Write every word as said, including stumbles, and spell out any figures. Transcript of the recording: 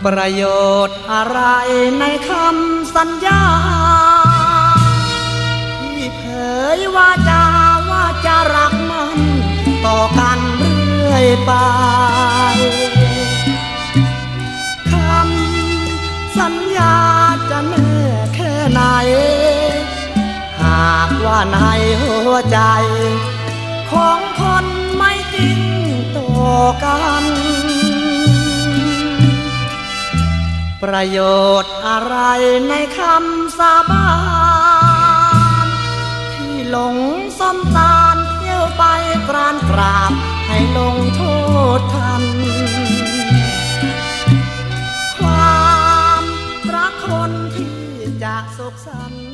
ประโยชน์อะไรในคำสัญญาที่เผยว่าจะว่าจะรักมันต่อกันเรื่อยไปคำสัญญาจะแน่แค่ไหนหากว่าในหัวใจของคนไม่จริงต่อกันประโยชน์อะไรในคำสาบานที่หลงส้มตาลเที่ยวไปกรานกราบให้ลงโทษทันความรักคนที่จะสุขสันต์